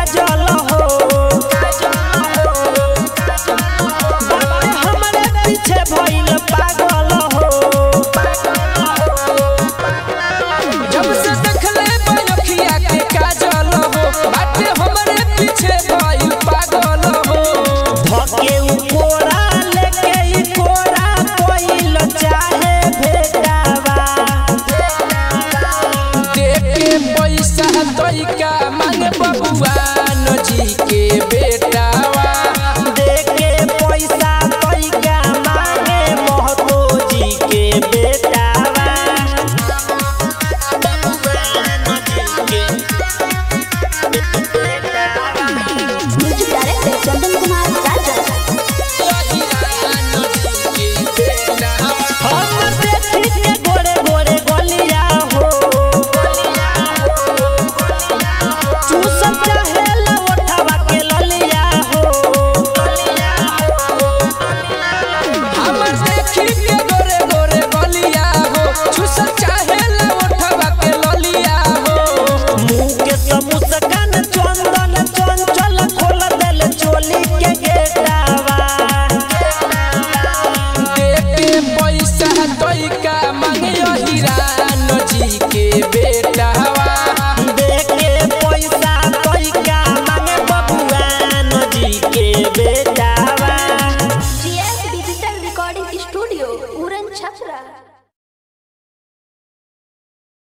काजल हो हमारे पीछे भइल पागल हो जब से देखले बनखिया के काजल हो बाटे हमारे पीछे भइल पागल हो धके कोरा लेके कोरा कोइल चाहे भेटावा देके पैसा तोइका मांगे बबुआ नजी